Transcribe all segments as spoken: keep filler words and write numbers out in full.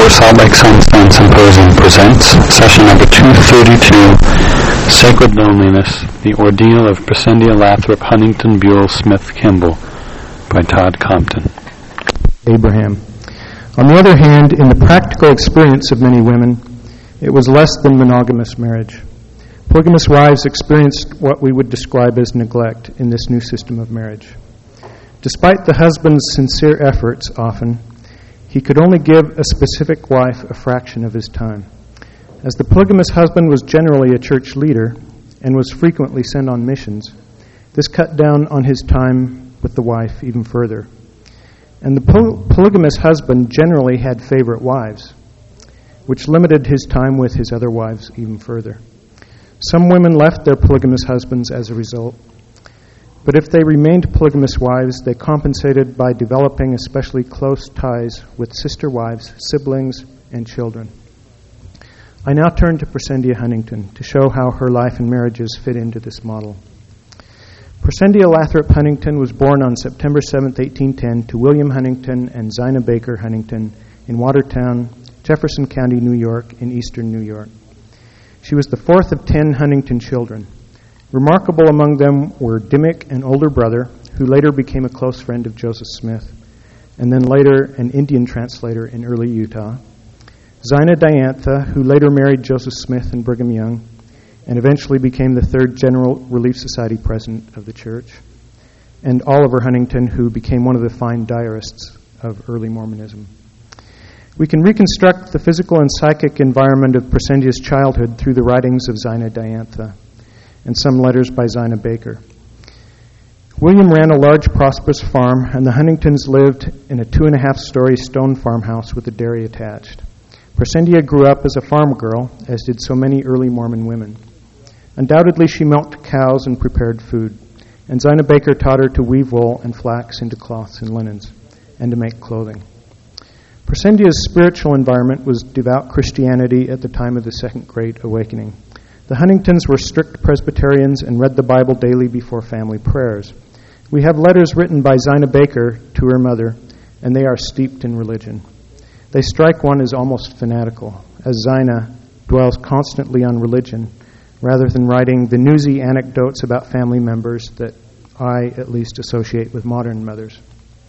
Salt Lake Sunstone Symposium presents session number two thirty-two, Sacred Loneliness, The Ordeal of Presendia Lathrop Huntington Buell Smith Kimball, by Todd Compton. Abraham. On the other hand, in the practical experience of many women, it was less than monogamous marriage. Polygamous wives experienced what we would describe as neglect in this new system of marriage. Despite the husband's sincere efforts, often, he could only give a specific wife a fraction of his time. As the polygamous husband was generally a church leader and was frequently sent on missions, this cut down on his time with the wife even further. And the poly- polygamous husband generally had favorite wives, which limited his time with his other wives even further. Some women left their polygamous husbands as a result, but if they remained polygamous wives, they compensated by developing especially close ties with sister wives, siblings, and children. I now turn to Presendia Huntington to show how her life and marriages fit into this model. Presendia Lathrop Huntington was born on September seventh, eighteen ten, to William Huntington and Zina Baker Huntington in Watertown, Jefferson County, New York, in eastern New York. She was the fourth of ten Huntington children. Remarkable among them were Dimmick, an older brother, who later became a close friend of Joseph Smith, and then later an Indian translator in early Utah, Zina Diantha, who later married Joseph Smith and Brigham Young, and eventually became the third General Relief Society president of the church, and Oliver Huntington, who became one of the fine diarists of early Mormonism. We can reconstruct the physical and psychic environment of Presendia's childhood through the writings of Zina Diantha and some letters by Zina Baker. William ran a large, prosperous farm, and the Huntingtons lived in a two-and-a-half-story stone farmhouse with a dairy attached. Presendia grew up as a farm girl, as did so many early Mormon women. Undoubtedly, she milked cows and prepared food, and Zina Baker taught her to weave wool and flax into cloths and linens, and to make clothing. Presendia's spiritual environment was devout Christianity at the time of the Second Great Awakening. The Huntingtons were strict Presbyterians and read the Bible daily before family prayers. We have letters written by Zina Baker to her mother, and they are steeped in religion. They strike one as almost fanatical, as Zina dwells constantly on religion, rather than writing the newsy anecdotes about family members that I, at least, associate with modern mothers.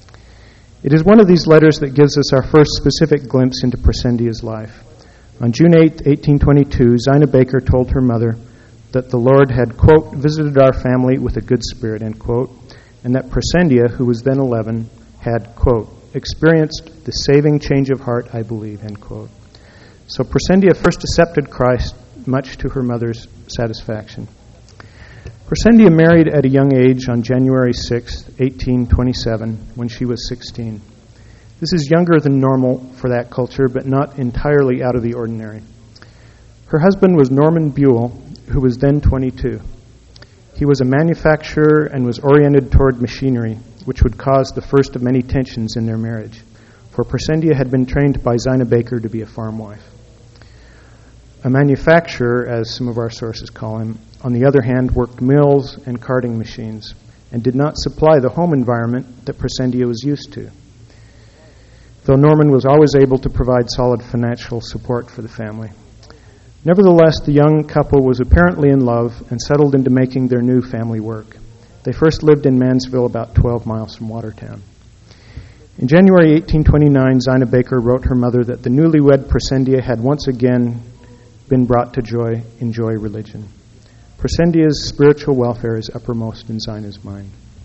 It is one of these letters that gives us our first specific glimpse into Presendia's life. On June eighth, eighteen twenty-two, Zina Baker told her mother that the Lord had, quote, visited our family with a good spirit, end quote, and that Presendia, who was then eleven, had, quote, experienced the saving change of heart, I believe, end quote. So Presendia first accepted Christ, much to her mother's satisfaction. Presendia married at a young age on January sixth, eighteen twenty-seven, when she was sixteen. This is younger than normal for that culture, but not entirely out of the ordinary. Her husband was Norman Buell, who was then twenty-two. He was a manufacturer and was oriented toward machinery, which would cause the first of many tensions in their marriage, for Presendia had been trained by Zina Baker to be a farm wife. A manufacturer, as some of our sources call him, on the other hand, worked mills and carting machines and did not supply the home environment that Presendia was used to, though Norman was always able to provide solid financial support for the family. Nevertheless, the young couple was apparently in love and settled into making their new family work. They first lived in Mansville, about twelve miles from Watertown. In January eighteen twenty-nine, Zina Baker wrote her mother that the newlywed Presendia had once again been brought to joy, enjoy religion. Presendia's spiritual welfare is uppermost in Zina's mind.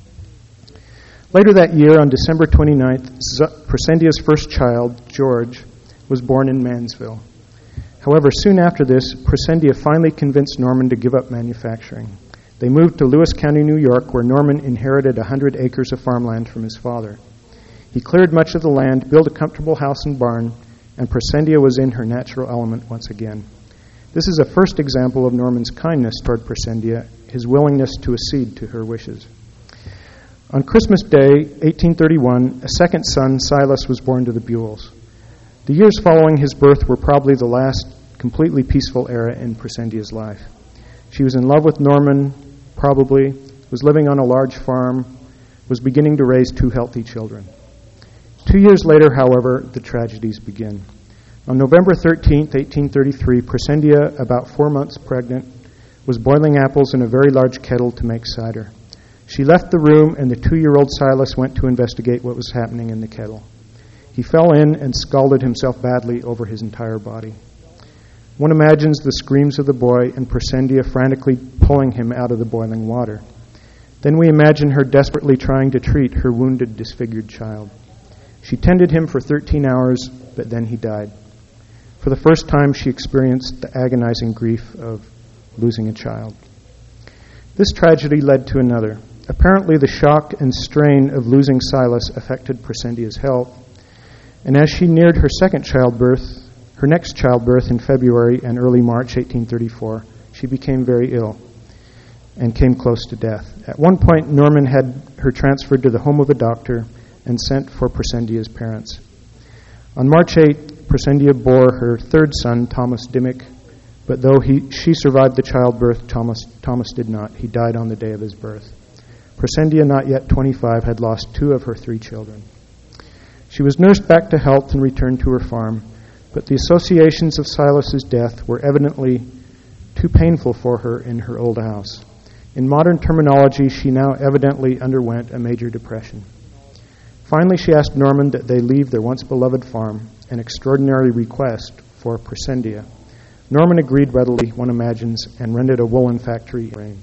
Later that year, on December twenty-ninth, Presendia's first child, George, was born in Mansville. However, soon after this, Presendia finally convinced Norman to give up manufacturing. They moved to Lewis County, New York, where Norman inherited one hundred acres of farmland from his father. He cleared much of the land, built a comfortable house and barn, and Presendia was in her natural element once again. This is a first example of Norman's kindness toward Presendia, his willingness to accede to her wishes. On Christmas Day, eighteen thirty-one, a second son, Silas, was born to the Buells. The years following his birth were probably the last completely peaceful era in Presendia's life. She was in love with Norman, probably, was living on a large farm, was beginning to raise two healthy children. Two years later, however, the tragedies begin. On November thirteenth, eighteen thirty-three, Presendia, about four months pregnant, was boiling apples in a very large kettle to make cider. She left the room, and the two-year-old Silas went to investigate what was happening in the kettle. He fell in and scalded himself badly over his entire body. One imagines the screams of the boy and Presendia frantically pulling him out of the boiling water. Then we imagine her desperately trying to treat her wounded, disfigured child. She tended him for thirteen hours, but then he died. For the first time, she experienced the agonizing grief of losing a child. This tragedy led to another. Apparently, the shock and strain of losing Silas affected Presendia's health, and as she neared her second childbirth, her next childbirth in February and early March eighteen thirty-four, she became very ill and came close to death. At one point, Norman had her transferred to the home of a doctor and sent for Presendia's parents. On March eighth, Presendia bore her third son, Thomas Dimmick, but though he, she survived the childbirth, Thomas, Thomas did not. He died on the day of his birth. Presendia, not yet twenty-five, had lost two of her three children. She was nursed back to health and returned to her farm, but the associations of Silas's death were evidently too painful for her in her old house. In modern terminology, she now evidently underwent a major depression. Finally, she asked Norman that they leave their once beloved farm, an extraordinary request for Presendia. Norman agreed readily, one imagines, and rented a woolen factory in Rain.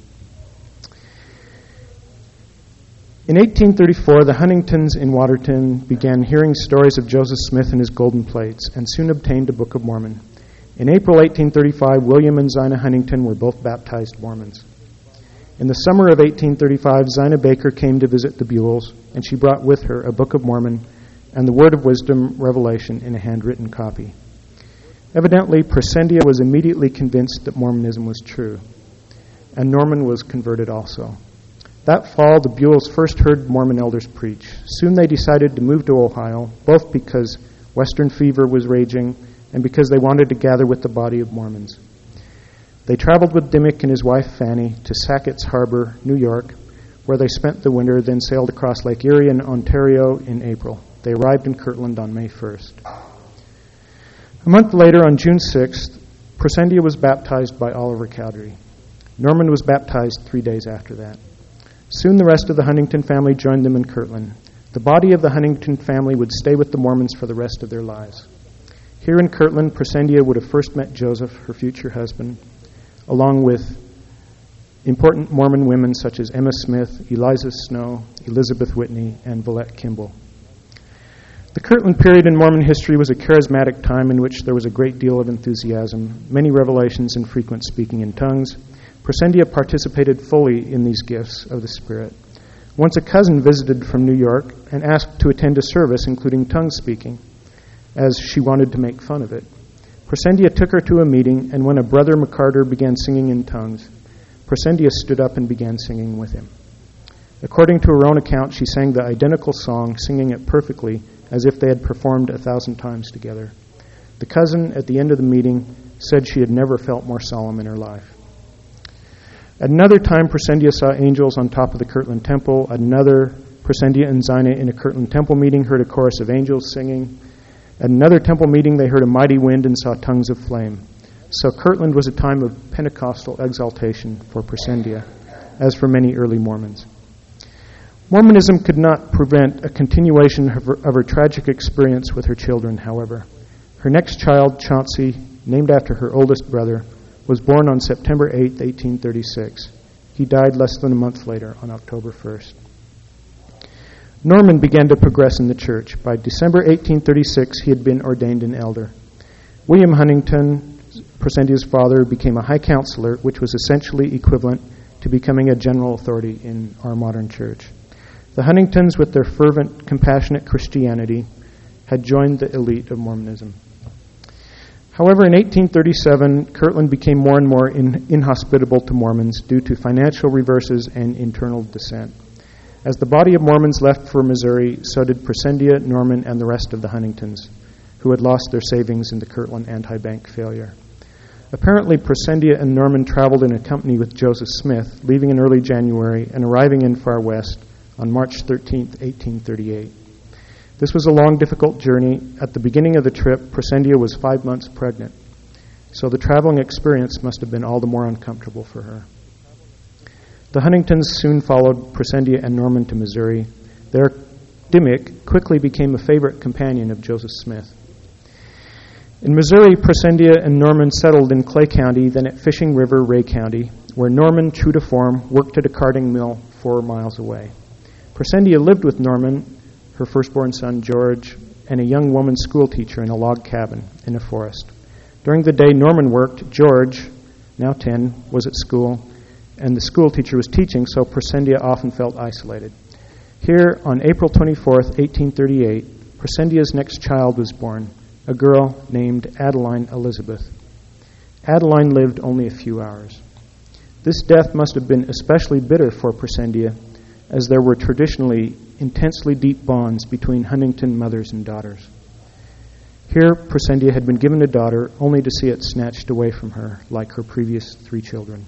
In eighteen thirty-four, the Huntingtons in Waterton began hearing stories of Joseph Smith and his golden plates, and soon obtained a Book of Mormon. In April eighteen thirty-five, William and Zina Huntington were both baptized Mormons. In the summer of eighteen thirty-five, Zina Baker came to visit the Buells, and she brought with her a Book of Mormon and the Word of Wisdom Revelation in a handwritten copy. Evidently, Presendia was immediately convinced that Mormonism was true, and Norman was converted also. That fall, the Buells first heard Mormon elders preach. Soon they decided to move to Ohio, both because Western fever was raging and because they wanted to gather with the body of Mormons. They traveled with Dimmick and his wife Fanny to Sackett's Harbor, New York, where they spent the winter, then sailed across Lake Erie in Ontario in April. They arrived in Kirtland on May first. A month later, on June sixth, Presendia was baptized by Oliver Cowdery. Norman was baptized three days after that. Soon the rest of the Huntington family joined them in Kirtland. The body of the Huntington family would stay with the Mormons for the rest of their lives. Here in Kirtland, Presendia would have first met Joseph, her future husband, along with important Mormon women such as Emma Smith, Eliza Snow, Elizabeth Whitney, and Villette Kimball. The Kirtland period in Mormon history was a charismatic time in which there was a great deal of enthusiasm, many revelations, and frequent speaking in tongues. Presendia participated fully in these gifts of the Spirit. Once a cousin visited from New York and asked to attend a service including tongue speaking, as she wanted to make fun of it. Presendia took her to a meeting, and when a brother McCarter began singing in tongues, Presendia stood up and began singing with him. According to her own account, she sang the identical song, singing it perfectly, as if they had performed a thousand times together. The cousin, at the end of the meeting, said she had never felt more solemn in her life. At another time, Presendia saw angels on top of the Kirtland Temple. At another, Presendia and Zina in a Kirtland Temple meeting heard a chorus of angels singing. At another temple meeting, they heard a mighty wind and saw tongues of flame. So Kirtland was a time of Pentecostal exaltation for Presendia, as for many early Mormons. Mormonism could not prevent a continuation of her, of her tragic experience with her children, however. Her next child, Chauncey, named after her oldest brother, was born on September eighth, eighteen thirty-six. He died less than a month later, on October first. Norman began to progress in the church. By December eighteen thirty-six, he had been ordained an elder. William Huntington, Presendia's father, became a high counselor, which was essentially equivalent to becoming a general authority in our modern church. The Huntingtons, with their fervent, compassionate Christianity, had joined the elite of Mormonism. However, in eighteen thirty-seven, Kirtland became more and more in, inhospitable to Mormons due to financial reverses and internal dissent. As the body of Mormons left for Missouri, so did Presendia, Norman, and the rest of the Huntingtons, who had lost their savings in the Kirtland anti-bank failure. Apparently, Presendia and Norman traveled in a company with Joseph Smith, leaving in early January and arriving in Far West on March thirteenth, eighteen thirty-eight. This was a long, difficult journey. At the beginning of the trip, Presendia was five months pregnant, so the traveling experience must have been all the more uncomfortable for her. The Huntingtons soon followed Presendia and Norman to Missouri. There, Dimmick quickly became a favorite companion of Joseph Smith. In Missouri, Presendia and Norman settled in Clay County, then at Fishing River, Ray County, where Norman, true to form, worked at a carding mill four miles away. Presendia lived with Norman, her firstborn son, George, and a young woman schoolteacher in a log cabin in a forest. During the day Norman worked, George, now ten, was at school, and the schoolteacher was teaching, so Presendia often felt isolated. Here, on April twenty-fourth, eighteen thirty-eight, Presendia's next child was born, a girl named Adeline Elizabeth. Adeline lived only a few hours. This death must have been especially bitter for Presendia, as there were traditionally intensely deep bonds between Huntington mothers and daughters. Here, Presendia had been given a daughter only to see it snatched away from her, like her previous three children.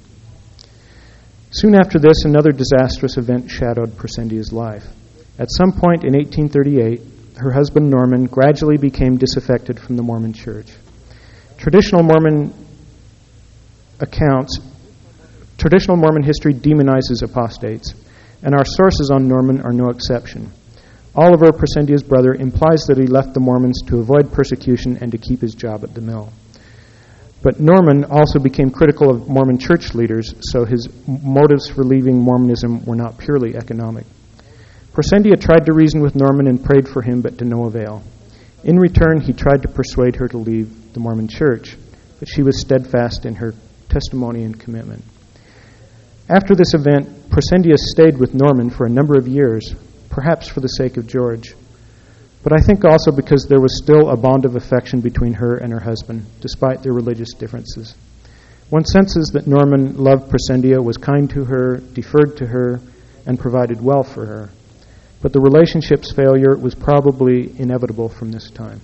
Soon after this, another disastrous event shadowed Presendia's life. At some point in eighteen thirty-eight, her husband Norman gradually became disaffected from the Mormon Church. Traditional Mormon accounts, traditional Mormon history demonizes apostates, and our sources on Norman are no exception. Oliver, Presendia's brother, implies that he left the Mormons to avoid persecution and to keep his job at the mill. But Norman also became critical of Mormon church leaders, so his motives for leaving Mormonism were not purely economic. Presendia tried to reason with Norman and prayed for him, but to no avail. In return, he tried to persuade her to leave the Mormon Church, but she was steadfast in her testimony and commitment. After this event, Presendia stayed with Norman for a number of years, perhaps for the sake of George, but I think also because there was still a bond of affection between her and her husband, despite their religious differences. One senses that Norman loved Presendia, was kind to her, deferred to her, and provided well for her. But the relationship's failure was probably inevitable from this time.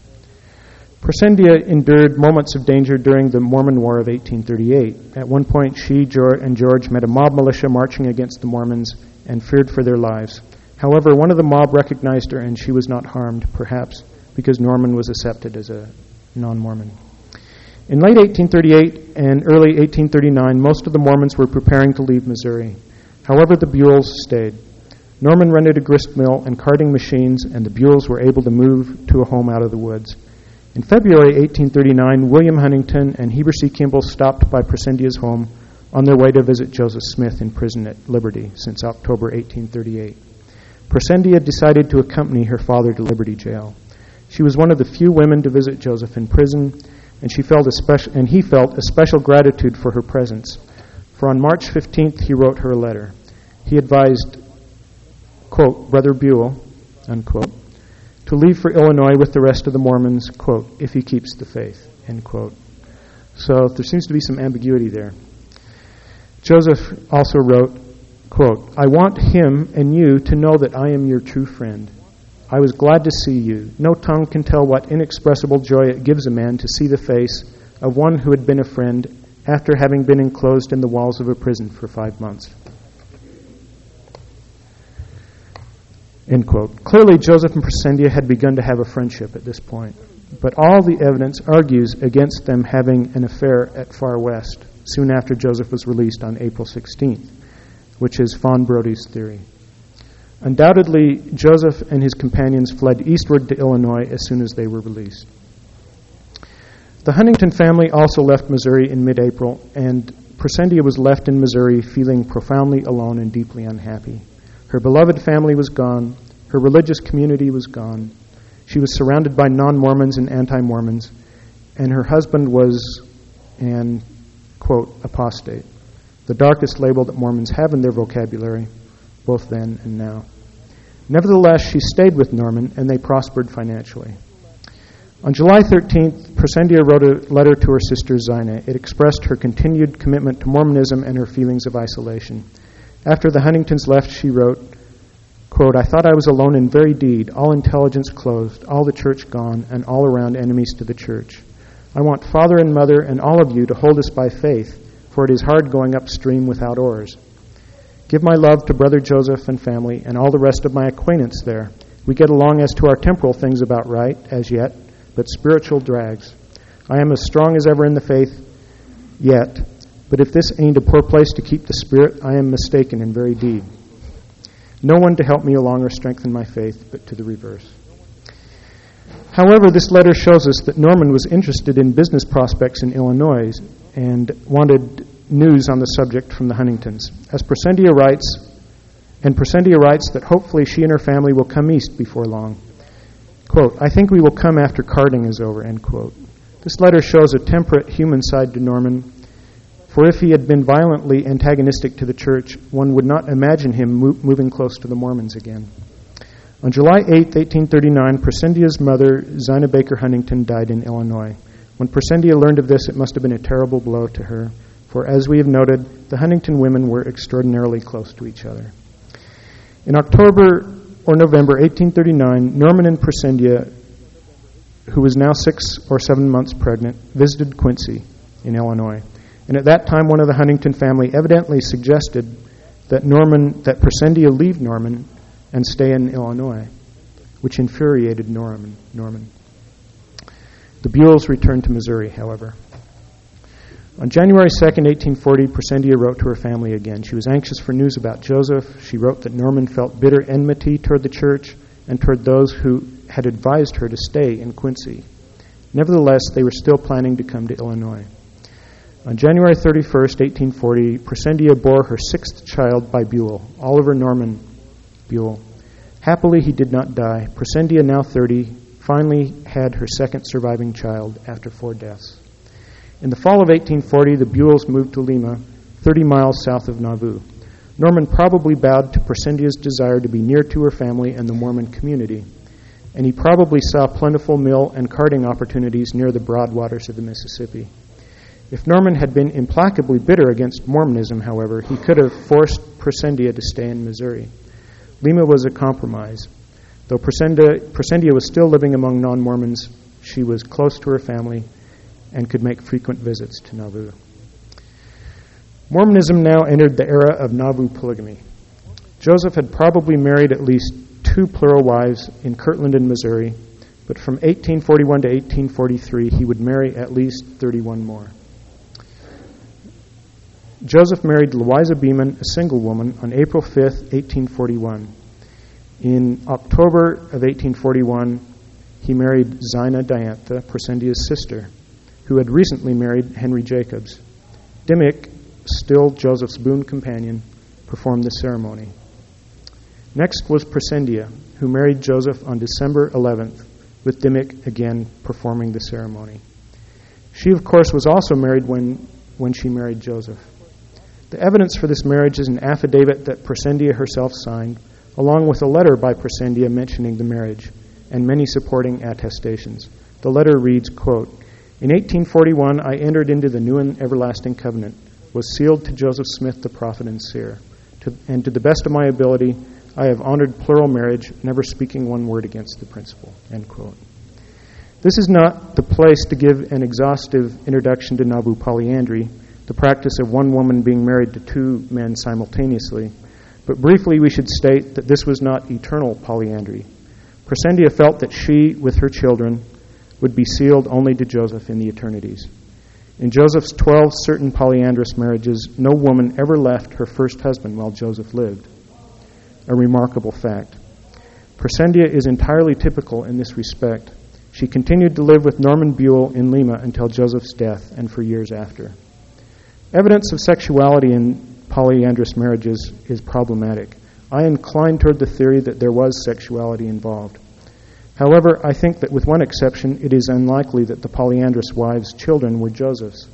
Presendia endured moments of danger during the Mormon War of eighteen thirty-eight. At one point, she and George met a mob militia marching against the Mormons and feared for their lives. However, one of the mob recognized her and she was not harmed, perhaps because Norman was accepted as a non-Mormon. In late eighteen thirty-eight and early eighteen thirty-nine, most of the Mormons were preparing to leave Missouri. However, the Buells stayed. Norman rented a grist mill and carding machines, and the Buells were able to move to a home out of the woods. In February eighteen thirty-nine, William Huntington and Heber C. Kimball stopped by Presendia's home on their way to visit Joseph Smith in prison at Liberty since October eighteen thirty-eight. Presendia decided to accompany her father to Liberty Jail. She was one of the few women to visit Joseph in prison, and she felt a special, and he felt a special gratitude for her presence. For on March fifteenth, he wrote her a letter. He advised, quote, Brother Buell, unquote, to leave for Illinois with the rest of the Mormons, quote, if he keeps the faith, end quote. So there seems to be some ambiguity there. Joseph also wrote, quote, I want him and you to know that I am your true friend. I was glad to see you. No tongue can tell what inexpressible joy it gives a man to see the face of one who had been a friend after having been enclosed in the walls of a prison for five months. End quote. Clearly, Joseph and Presendia had begun to have a friendship at this point, but all the evidence argues against them having an affair at Far West soon after Joseph was released on April sixteenth, which is Fawn Brody's theory. Undoubtedly, Joseph and his companions fled eastward to Illinois as soon as they were released. The Huntington family also left Missouri in mid-April, and Presendia was left in Missouri feeling profoundly alone and deeply unhappy. Her beloved family was gone. Her religious community was gone. She was surrounded by non-Mormons and anti-Mormons, and her husband was an, quote, apostate, the darkest label that Mormons have in their vocabulary, both then and now. Nevertheless, she stayed with Norman, and they prospered financially. On July thirteenth, Presendia wrote a letter to her sister Zina. It expressed her continued commitment to Mormonism and her feelings of isolation. After the Huntingtons left, she wrote, quote, I thought I was alone in very deed, all intelligence closed, all the church gone, and all around enemies to the church. I want father and mother and all of you to hold us by faith, for it is hard going upstream without oars. Give my love to Brother Joseph and family and all the rest of my acquaintance there, We get along as to our temporal things about right, as yet, but spiritual drags. I am as strong as ever in the faith, yet, but if this ain't a poor place to keep the spirit, I am mistaken in very deed. No one to help me along or strengthen my faith, but to the reverse. However, this letter shows us that Norman was interested in business prospects in Illinois and wanted news on the subject from the Huntingtons. As Presendia writes, and Presendia writes that hopefully she and her family will come east before long. Quote, I think we will come after carding is over, end quote. This letter shows a temperate human side to Norman, for if he had been violently antagonistic to the church, one would not imagine him mo- moving close to the Mormons again. On July eighth, eighteen thirty-nine, Presendia's mother, Zina Baker Huntington, died in Illinois. When Presendia learned of this, it must have been a terrible blow to her, for as we have noted, the Huntington women were extraordinarily close to each other. In October or November eighteen thirty-nine, Norman and Presendia, who was now six or seven months pregnant, visited Quincy in Illinois. And at that time, one of the Huntington family evidently suggested that Norman, that Presendia leave Norman and stay in Illinois, which infuriated Norman. Norman. The Buells returned to Missouri, however. On January second, eighteen forty, Presendia wrote to her family again. She was anxious for news about Joseph. She wrote that Norman felt bitter enmity toward the church and toward those who had advised her to stay in Quincy. Nevertheless, they were still planning to come to Illinois. On January thirty-first, eighteen forty, Presendia bore her sixth child by Buell, Oliver Norman Buell. Happily, he did not die. Presendia, now thirty, finally had her second surviving child after four deaths. In the fall of eighteen forty, the Buells moved to Lima, thirty miles south of Nauvoo. Norman probably bowed to Presendia's desire to be near to her family and the Mormon community, and he probably saw plentiful mill and carting opportunities near the broad waters of the Mississippi. If Norman had been implacably bitter against Mormonism, however, he could have forced Presendia to stay in Missouri. Lima was a compromise. Though Presendia, Presendia was still living among non-Mormons, she was close to her family and could make frequent visits to Nauvoo. Mormonism now entered the era of Nauvoo polygamy. Joseph had probably married at least two plural wives in Kirtland and Missouri, but from eighteen forty-one to eighteen forty-three, he would marry at least thirty-one more. Joseph married Louisa Beeman, a single woman, on April fifth, eighteen forty-one. In October of eighteen forty-one, he married Zina Diantha, Presendia's sister, who had recently married Henry Jacobs. Dimmick, still Joseph's boon companion, performed the ceremony. Next was Presendia, who married Joseph on December eleventh, with Dimmick again performing the ceremony. She, of course, was also married when, when she married Joseph. The evidence for this marriage is an affidavit that Presendia herself signed, along with a letter by Presendia mentioning the marriage, and many supporting attestations. The letter reads, quote, in eighteen forty-one, I entered into the new and everlasting covenant, was sealed to Joseph Smith, the prophet and seer. To, and to the best of my ability, I have honored plural marriage, never speaking one word against the principle, end quote. This is not the place to give an exhaustive introduction to Nauvoo polyandry, the practice of one woman being married to two men simultaneously, but briefly we should state that this was not eternal polyandry. Presendia felt that she, with her children, would be sealed only to Joseph in the eternities. In Joseph's twelve certain polyandrous marriages, no woman ever left her first husband while Joseph lived. A remarkable fact. Presendia is entirely typical in this respect. She continued to live with Norman Buell in Lima until Joseph's death and for years after. Evidence of sexuality in polyandrous marriages is problematic. I incline toward the theory that there was sexuality involved. However, I think that with one exception, it is unlikely that the polyandrous wives' children were Joseph's,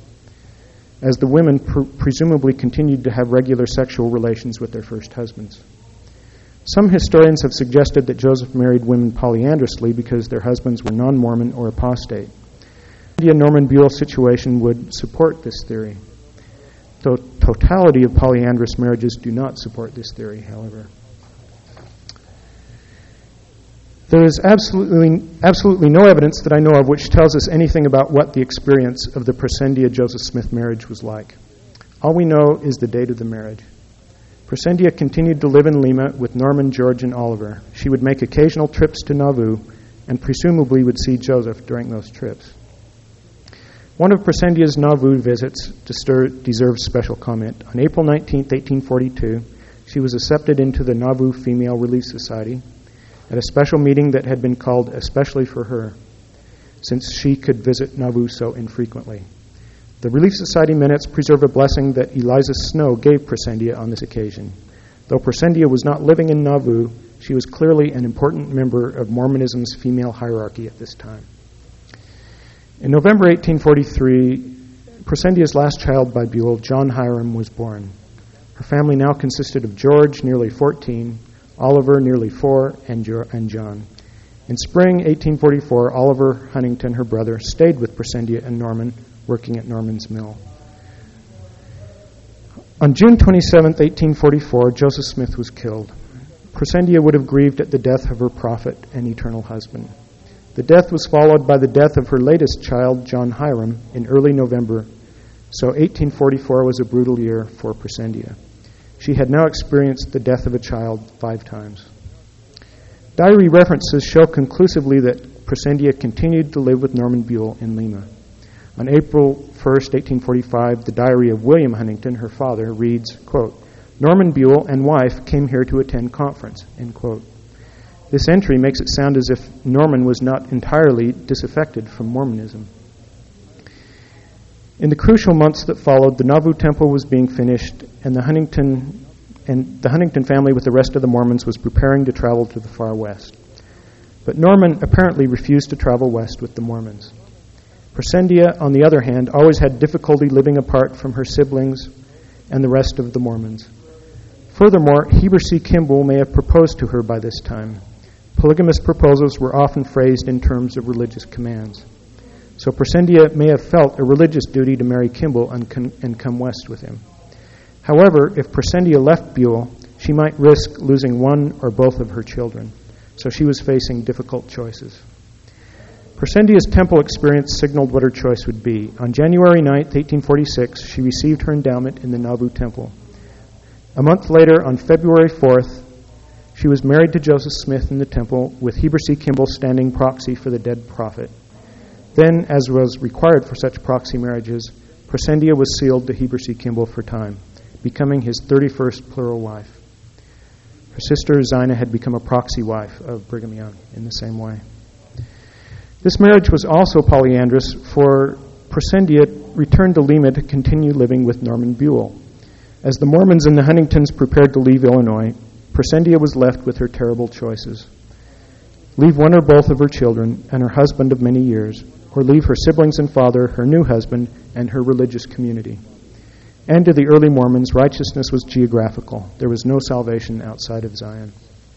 as the women pr- presumably continued to have regular sexual relations with their first husbands. Some historians have suggested that Joseph married women polyandrously because their husbands were non-Mormon or apostate. The Norman Buell situation would support this theory. The totality of polyandrous marriages do not support this theory, however. There is absolutely absolutely no evidence that I know of which tells us anything about what the experience of the Presendia-Joseph Smith marriage was like. All we know is the date of the marriage. Presendia continued to live in Lima with Norman, George, and Oliver. She would make occasional trips to Nauvoo and presumably would see Joseph during those trips. One of Presendia's Nauvoo visits deserves special comment. On April nineteenth, eighteen forty-two, she was accepted into the Nauvoo Female Relief Society at a special meeting that had been called especially for her, since she could visit Nauvoo so infrequently. The Relief Society minutes preserve a blessing that Eliza Snow gave Presendia on this occasion. Though Presendia was not living in Nauvoo, she was clearly an important member of Mormonism's female hierarchy at this time. In November eighteen forty-three, Presendia's last child by Buell, John Hiram, was born. Her family now consisted of George, nearly fourteen, Oliver, nearly four, and, jo- and John. In spring eighteen forty-four, Oliver Huntington, her brother, stayed with Presendia and Norman, working at Norman's mill. On June twenty-seventh, eighteen forty-four, Joseph Smith was killed. Presendia would have grieved at the death of her prophet and eternal husband. The death was followed by the death of her latest child, John Hiram, in early November, so eighteen forty-four was a brutal year for Presendia. She had now experienced the death of a child five times. Diary references show conclusively that Presendia continued to live with Norman Buell in Lima. On April first, eighteen forty-five, the diary of William Huntington, her father, reads, quote, "Norman Buell and wife came here to attend conference," end quote. This entry makes it sound as if Norman was not entirely disaffected from Mormonism. In the crucial months that followed, the Nauvoo Temple was being finished, and the Huntington and the Huntington family with the rest of the Mormons was preparing to travel to the far west. But Norman apparently refused to travel west with the Mormons. Presendia, on the other hand, always had difficulty living apart from her siblings and the rest of the Mormons. Furthermore, Heber C. Kimball may have proposed to her by this time. Polygamous proposals were often phrased in terms of religious commands. So Presendia may have felt a religious duty to marry Kimball and, con- and come west with him. However, if Presendia left Buell, she might risk losing one or both of her children. So she was facing difficult choices. Presendia's temple experience signaled what her choice would be. On January ninth, eighteen forty-six, she received her endowment in the Nauvoo Temple. A month later, on February fourth, she was married to Joseph Smith in the temple, with Heber C. Kimball standing proxy for the dead prophet. Then, as was required for such proxy marriages, Presendia was sealed to Heber C. Kimball for time, becoming his thirty-first plural wife. Her sister Zina had become a proxy wife of Brigham Young in the same way. This marriage was also polyandrous, for Presendia returned to Lima to continue living with Norman Buell. As the Mormons and the Huntingtons prepared to leave Illinois, Presendia was left with her terrible choices. Leave one or both of her children and her husband of many years, or leave her siblings and father, her new husband, and her religious community. And to the early Mormons, righteousness was geographical. There was no salvation outside of Zion.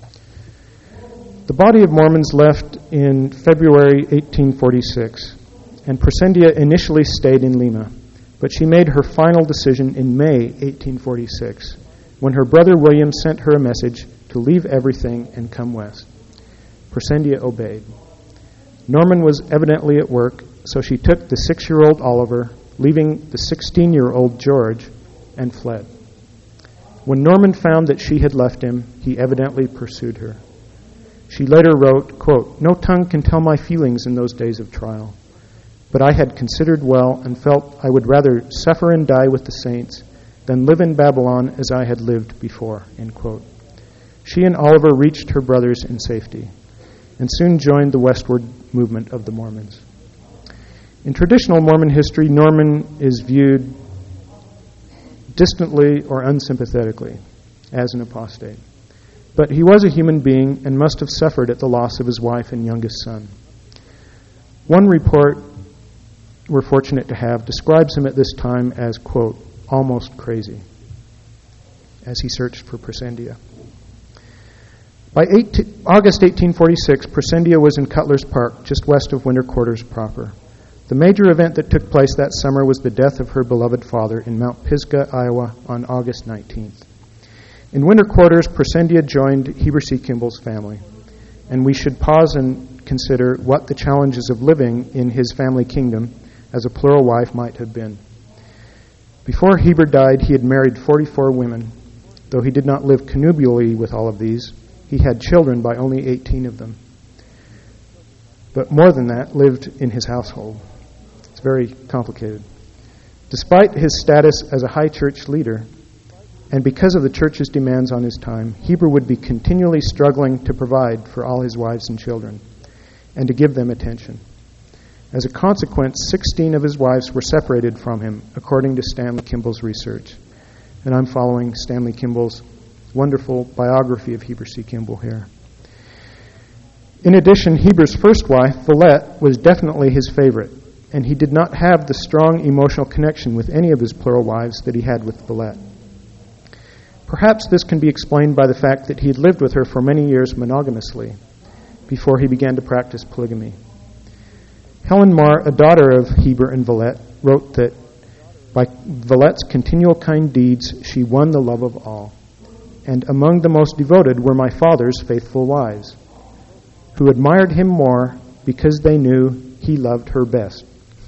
The body of Mormons left in February eighteen forty-six, and Presendia initially stayed in Lima, but she made her final decision in May eighteen forty-six, when her brother William sent her a message to leave everything and come west. Presendia obeyed. Norman was evidently at work, so she took the six-year-old Oliver, leaving the sixteen-year-old George, and fled. When Norman found that she had left him, he evidently pursued her. She later wrote, quote, "No tongue can tell my feelings in those days of trial, but I had considered well and felt I would rather suffer and die with the saints than live in Babylon as I had lived before," end quote. She and Oliver reached her brothers in safety and soon joined the westward movement of the Mormons. In traditional Mormon history, Norman is viewed distantly or unsympathetically as an apostate. But he was a human being and must have suffered at the loss of his wife and youngest son. One report we're fortunate to have describes him at this time as, quote, "almost crazy," as he searched for Presendia. By August eighteen forty-six, Presendia was in Cutler's Park, just west of Winter Quarters proper. The major event that took place that summer was the death of her beloved father in Mount Pisgah, Iowa, on August nineteenth. In Winter Quarters, Presendia joined Heber C. Kimball's family, and we should pause and consider what the challenges of living in his family kingdom as a plural wife might have been. Before Heber died, he had married forty-four women, Though he did not live connubially with all of these, he had children by only eighteen of them. But more than that, lived in his household. It's very complicated. Despite his status as a high church leader, and because of the church's demands on his time, Heber would be continually struggling to provide for all his wives and children, and to give them attention. As a consequence, sixteen of his wives were separated from him, according to Stanley Kimball's research. And I'm following Stanley Kimball's wonderful biography of Heber C. Kimball here. In addition, Heber's first wife, Villette, was definitely his favorite, and he did not have the strong emotional connection with any of his plural wives that he had with Villette. Perhaps this can be explained by the fact that he had lived with her for many years monogamously before he began to practice polygamy. Helen Marr, a daughter of Heber and Villette, wrote that by Villette's continual kind deeds, she won the love of all. And among the most devoted were my father's faithful wives, who admired him more because they knew he loved her best.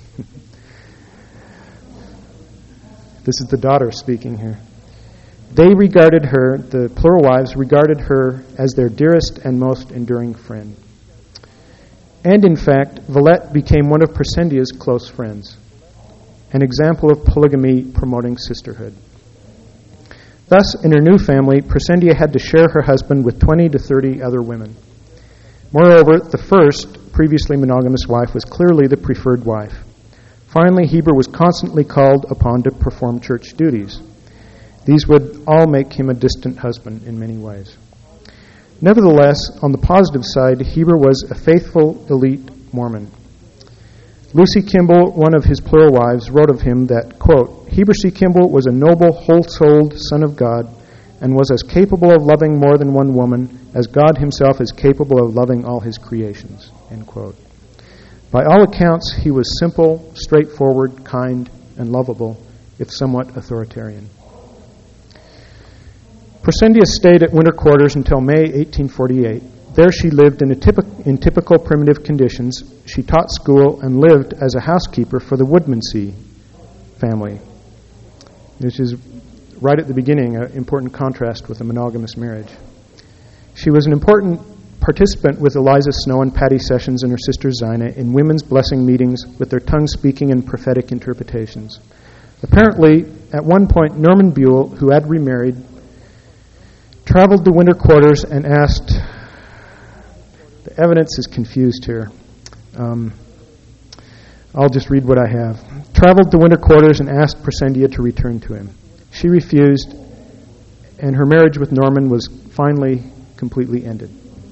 This is the daughter speaking here. They regarded her, the plural wives, regarded her as their dearest and most enduring friend. And in fact, Villette became one of Presendia's close friends, an example of polygamy promoting sisterhood. Thus, in her new family, Presendia had to share her husband with twenty to thirty other women. Moreover, the first, previously monogamous wife was clearly the preferred wife. Finally, Heber was constantly called upon to perform church duties. These would all make him a distant husband in many ways. Nevertheless, on the positive side, Heber was a faithful elite Mormon. Lucy Kimball, one of his plural wives, wrote of him that, quote, Heber C. Kimball was a noble, whole-souled son of God and was as capable of loving more than one woman as God himself is capable of loving all his creations, end quote. By all accounts, he was simple, straightforward, kind, and lovable, if somewhat authoritarian. Presendia stayed at winter quarters until May eighteen forty-eight. There she lived in, a typi- in typical primitive conditions. She taught school and lived as a housekeeper for the Woodmansee family, which is right at the beginning an important contrast with a monogamous marriage. She was an important participant with Eliza Snow and Patty Sessions and her sister Zina in women's blessing meetings with their tongue-speaking and prophetic interpretations. Apparently, at one point, Norman Buell, who had remarried, traveled to winter quarters and asked, the evidence is confused here. Um, I'll just read what I have. Traveled to winter quarters and asked Presendia to return to him. She refused, and her marriage with Norman was finally completely ended.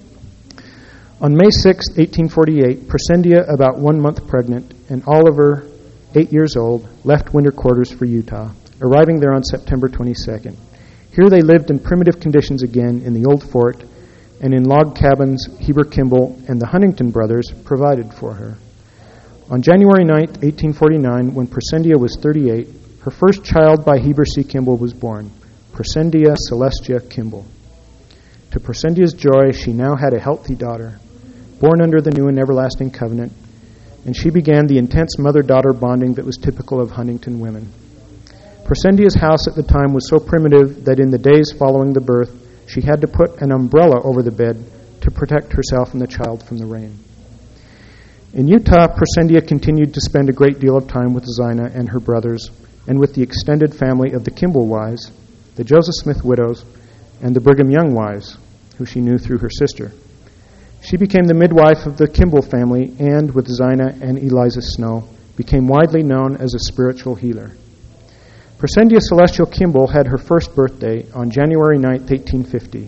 On May sixth, eighteen forty-eight, Presendia, about one month pregnant, and Oliver, eight years old, left winter quarters for Utah, arriving there on September twenty-second. Here they lived in primitive conditions again in the old fort, and in log cabins Heber Kimball and the Huntington brothers provided for her. On January ninth, eighteen forty-nine, when Presendia was thirty-eight, her first child by Heber C. Kimball was born, Presendia Celestia Kimball. To Presendia's joy, she now had a healthy daughter, born under the new and everlasting covenant, and she began the intense mother-daughter bonding that was typical of Huntington women. Presendia's house at the time was so primitive that in the days following the birth, she had to put an umbrella over the bed to protect herself and the child from the rain. In Utah, Presendia continued to spend a great deal of time with Zina and her brothers, and with the extended family of the Kimball wives, the Joseph Smith widows, and the Brigham Young wives, who she knew through her sister. She became the midwife of the Kimball family and, with Zina and Eliza Snow, became widely known as a spiritual healer. Presendia Celestial Kimball had her first birthday on January ninth, eighteen fifty.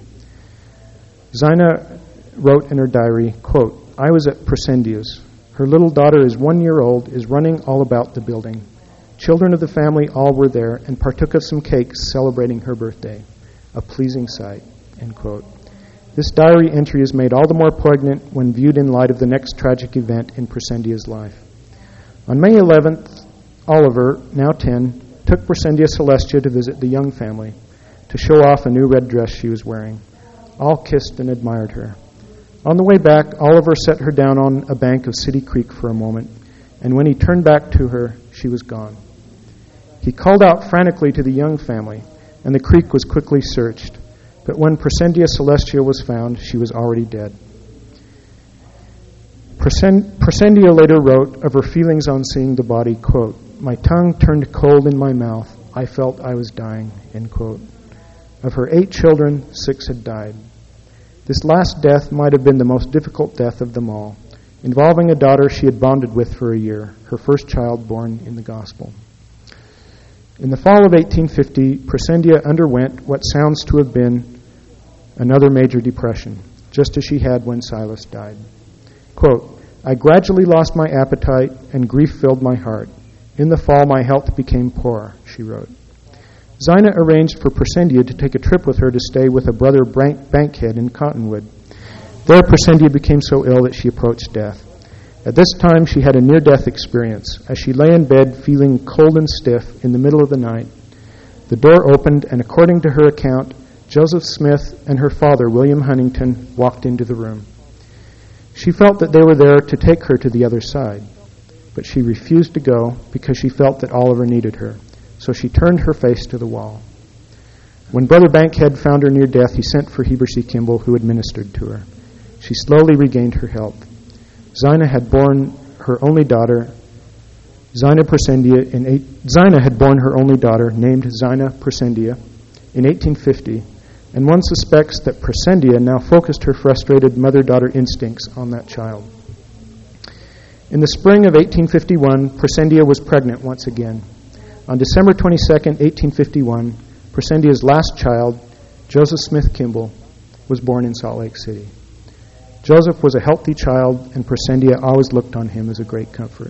Zina wrote in her diary, quote, I was at Presendia's. Her little daughter is one year old, is running all about the building. Children of the family all were there and partook of some cakes celebrating her birthday. A pleasing sight, end quote. This diary entry is made all the more poignant when viewed in light of the next tragic event in Presendia's life. On May eleventh, Oliver, now ten, took Presendia Celestia to visit the Young family to show off a new red dress she was wearing. All kissed and admired her. On the way back, Oliver set her down on a bank of City Creek for a moment, and when he turned back to her, she was gone. He called out frantically to the Young family, and the creek was quickly searched. But when Presendia Celestia was found, she was already dead. Presendia later wrote of her feelings on seeing the body, quote, "My tongue turned cold in my mouth. I felt I was dying," end quote. Of her eight children, six had died. This last death might have been the most difficult death of them all, involving a daughter she had bonded with for a year, her first child born in the gospel. In the fall of eighteen fifty, Presendia underwent what sounds to have been another major depression, just as she had when Silas died. Quote, "I gradually lost my appetite and grief filled my heart. In the fall, my health became poor," she wrote. Zina arranged for Presendia to take a trip with her to stay with a brother Bankhead in Cottonwood. There, Presendia became so ill that she approached death. At this time, she had a near-death experience. As she lay in bed feeling cold and stiff in the middle of the night, the door opened, and according to her account, Joseph Smith and her father, William Huntington, walked into the room. She felt that they were there to take her to the other side, but she refused to go because she felt that Oliver needed her, so she turned her face to the wall. When Brother Bankhead found her near death, he sent for Heber C. Kimball, who administered to her. She slowly regained her health. Zina had borne her only daughter, Zina Presendia, in eight, Zina had borne her only daughter, named Zina Presendia, in eighteen fifty, and one suspects that Presendia now focused her frustrated mother-daughter instincts on that child. In the spring of eighteen fifty-one, Presendia was pregnant once again. On December twenty-second, eighteen fifty-one, Presendia's last child, Joseph Smith Kimball, was born in Salt Lake City. Joseph was a healthy child, and Presendia always looked on him as a great comfort.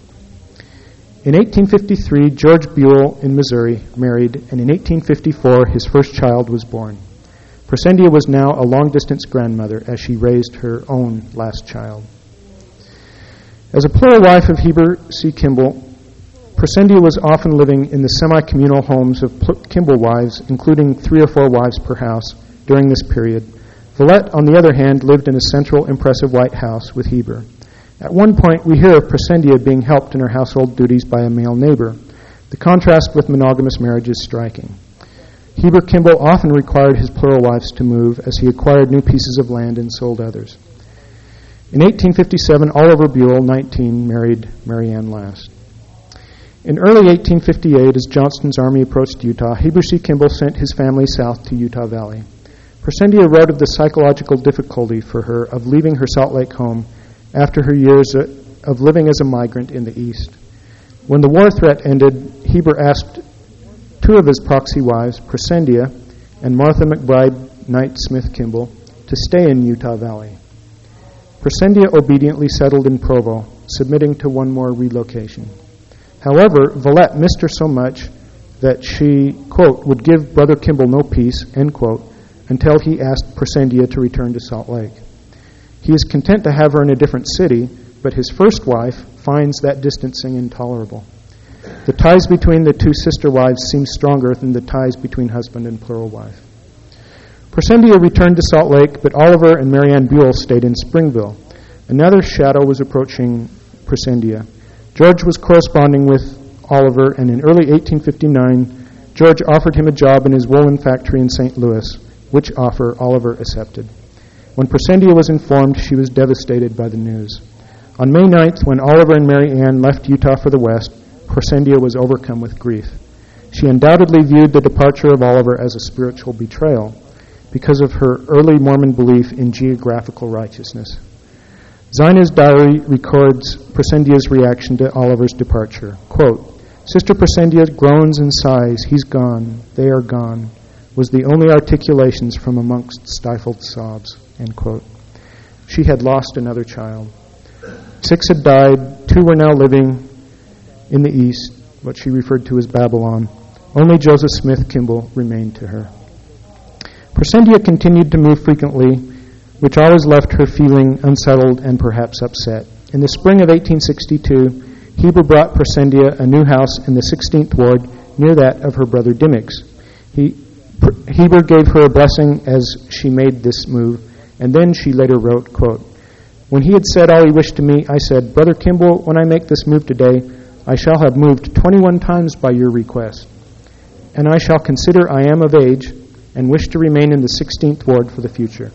In eighteen fifty-three, George Buell in Missouri married, and in eighteen fifty-four, his first child was born. Presendia was now a long-distance grandmother as she raised her own last child. As a plural wife of Heber C. Kimball, Presendia was often living in the semi-communal homes of Kimball wives, including three or four wives per house, during this period. Villette, on the other hand, lived in a central, impressive white house with Heber. At one point, we hear of Presendia being helped in her household duties by a male neighbor. The contrast with monogamous marriage is striking. Heber Kimball often required his plural wives to move as he acquired new pieces of land and sold others. In eighteen fifty-seven, Oliver Buell, nineteen, married Mary Ann Last. In early eighteen fifty-eight, as Johnston's army approached Utah, Heber C. Kimball sent his family south to Utah Valley. Presendia wrote of the psychological difficulty for her of leaving her Salt Lake home after her years of living as a migrant in the East. When the war threat ended, Heber asked two of his proxy wives, Presendia and Martha McBride Knight Smith Kimball, to stay in Utah Valley. Presendia obediently settled in Provo, submitting to one more relocation. However, Villette missed her so much that she, quote, would give Brother Kimball no peace, end quote, until he asked Presendia to return to Salt Lake. He is content to have her in a different city, but his first wife finds that distancing intolerable. The ties between the two sister wives seem stronger than the ties between husband and plural wife. Presendia returned to Salt Lake, but Oliver and Mary Ann Buell stayed in Springville. Another shadow was approaching Presendia. George was corresponding with Oliver, and in early eighteen fifty-nine, George offered him a job in his woolen factory in Saint Louis, which offer Oliver accepted. When Presendia was informed, she was devastated by the news. On May ninth, when Oliver and Mary Ann left Utah for the West, Presendia was overcome with grief. She undoubtedly viewed the departure of Oliver as a spiritual betrayal because of her early Mormon belief in geographical righteousness. Zina's diary records Presendia's reaction to Oliver's departure. Quote, "Sister Presendia groans and sighs, 'He's gone, they are gone,' was the only articulations from amongst stifled sobs," end quote. She had lost another child. Six had died, two were now living in the East, what she referred to as Babylon. Only Joseph Smith Kimball remained to her. Presendia continued to move frequently, which always left her feeling unsettled and perhaps upset. In the spring of eighteen sixty-two, Heber brought Presendia a new house in the sixteenth Ward near that of her brother Dimmicks. He, Heber gave her a blessing as she made this move, and then she later wrote, quote, "When he had said all he wished to me, I said, 'Brother Kimball, when I make this move today, I shall have moved twenty-one times by your request.' and I shall consider I am of age and wish to remain in the sixteenth ward for the future.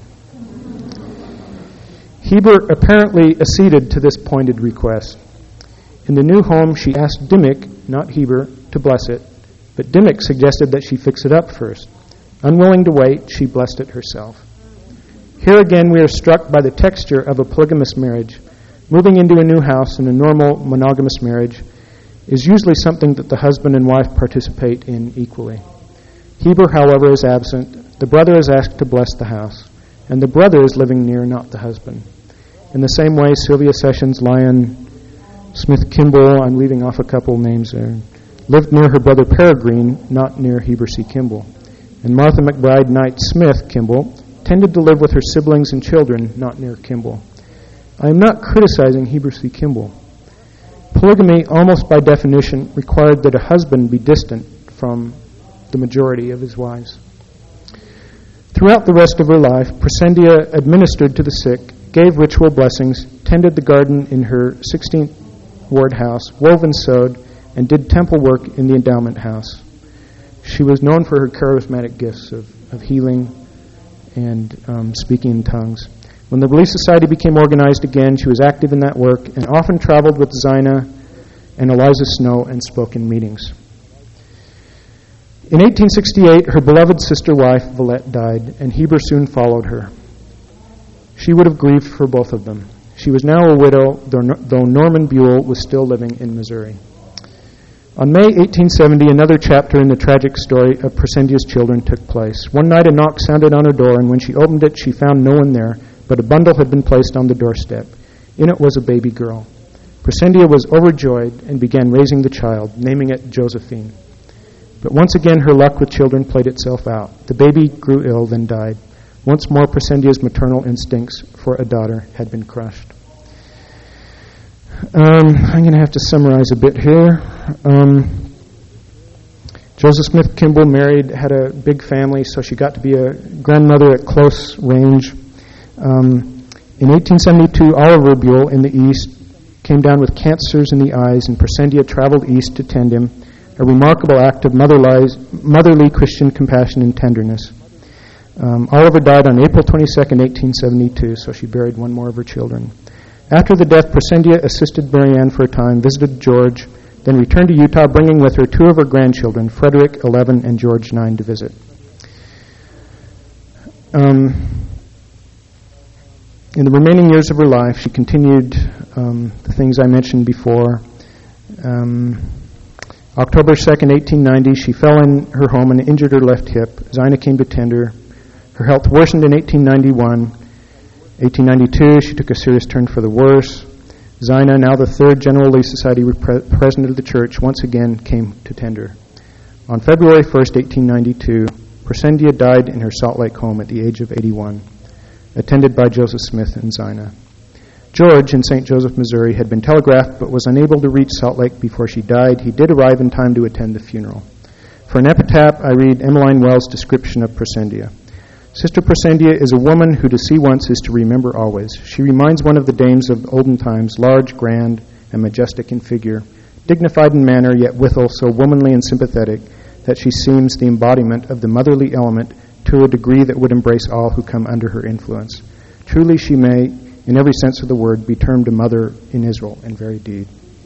Heber apparently acceded to this pointed request. In the new home, she asked Dimmick, not Heber, to bless it, but Dimmick suggested that she fix it up first. Unwilling to wait, she blessed it herself. Here again, we are struck by the texture of a polygamous marriage. Moving into a new house in a normal monogamous marriage is usually something that the husband and wife participate in equally. Heber, however, is absent. The brother is asked to bless the house, and the brother is living near, not the husband. In the same way, Sylvia Sessions, Lyon, Smith Kimball, I'm leaving off a couple names there, lived near her brother Peregrine, not near Heber C. Kimball. And Martha McBride Knight Smith Kimball tended to live with her siblings and children, not near Kimball. I am not criticizing Heber C. Kimball. Polygamy, almost by definition, required that a husband be distant from the majority of his wives. Throughout the rest of her life, Presendia administered to the sick, gave ritual blessings, tended the garden in her sixteenth ward house, wove and sewed, and did temple work in the endowment house. She was known for her charismatic gifts of, of healing and um, speaking in tongues. When the Relief Society became organized again, she was active in that work and often traveled with Zina and Eliza Snow and spoke in meetings. In eighteen sixty-eight, her beloved sister wife, Villette, died, and Heber soon followed her. She would have grieved for both of them. She was now a widow, though Norman Buell was still living in Missouri. On May eighteen seventy, another chapter in the tragic story of Presendia's children took place. One night a knock sounded on her door, and when she opened it, she found no one there, but a bundle had been placed on the doorstep. In it was a baby girl. Presendia was overjoyed and began raising the child, naming it Josephine. But once again, her luck with children played itself out. The baby grew ill, then died. Once more, Presendia's maternal instincts for a daughter had been crushed. Um, I'm going to have to summarize a bit here. Um, Joseph Smith Kimball married, had a big family, so she got to be a grandmother at close range. Um, in eighteen seventy-two, Oliver Buell in the east came down with cancers in the eyes, and Presendia traveled east to tend him, a remarkable act of motherly, motherly Christian compassion and tenderness. Um, Oliver died on April twenty-second, eighteen seventy-two, so she buried one more of her children. After the death, Presendia assisted Marianne for a time, visited George, then returned to Utah, bringing with her two of her grandchildren, Frederick, eleven, and George, nine, to visit. Um, in the remaining years of her life, she continued um, the things I mentioned before. Um, October second, eighteen ninety, she fell in her home and injured her left hip. Zina came to tend her. Her health worsened in eighteen ninety-one. eighteen ninety-two, she took a serious turn for the worse. Zina, now the third General Relief Society pre- president of the church, once again came to tend her. On February first, eighteen ninety-two, Presendia died in her Salt Lake home at the age of eighty-one, attended by Joseph Smith and Zina. George, in Saint Joseph, Missouri, had been telegraphed but was unable to reach Salt Lake before she died. He did arrive in time to attend the funeral. For an epitaph, I read Emmeline Wells' description of Presendia. Sister Presendia is a woman who to see once is to remember always. She reminds one of the dames of olden times, large, grand, and majestic in figure, dignified in manner, yet withal so womanly and sympathetic that she seems the embodiment of the motherly element to a degree that would embrace all who come under her influence. Truly she may, in every sense of the word, be termed a mother in Israel in very deed.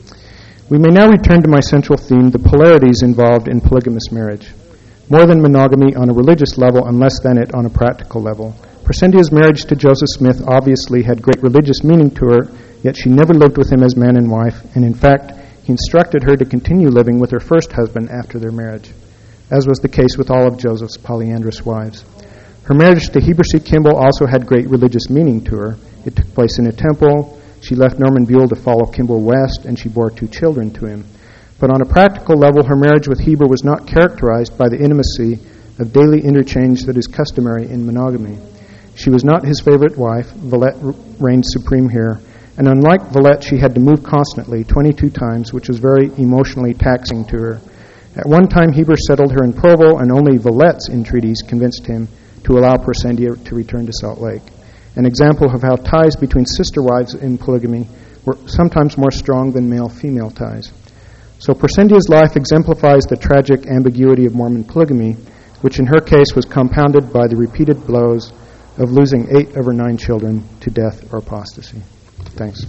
We may now return to my central theme, the polarities involved in polygamous marriage. More than monogamy on a religious level and less than it on a practical level. Presendia's marriage to Joseph Smith obviously had great religious meaning to her, yet she never lived with him as man and wife, and in fact, he instructed her to continue living with her first husband after their marriage, as was the case with all of Joseph's polyandrous wives. Her marriage to Heber C. Kimball also had great religious meaning to her. It took place in a temple. She left Norman Buell to follow Kimball west, and she bore two children to him. But on a practical level, her marriage with Heber was not characterized by the intimacy of daily interchange that is customary in monogamy. She was not his favorite wife. Villette reigned supreme here. And unlike Villette, she had to move constantly, twenty-two times, which was very emotionally taxing to her. At one time, Heber settled her in Provo, and only Villette's entreaties convinced him to allow Presendia to return to Salt Lake. An example of how ties between sister wives in polygamy were sometimes more strong than male-female ties. So Prescendia's life exemplifies the tragic ambiguity of Mormon polygamy, which in her case was compounded by the repeated blows of losing eight of her nine children to death or apostasy. Thanks.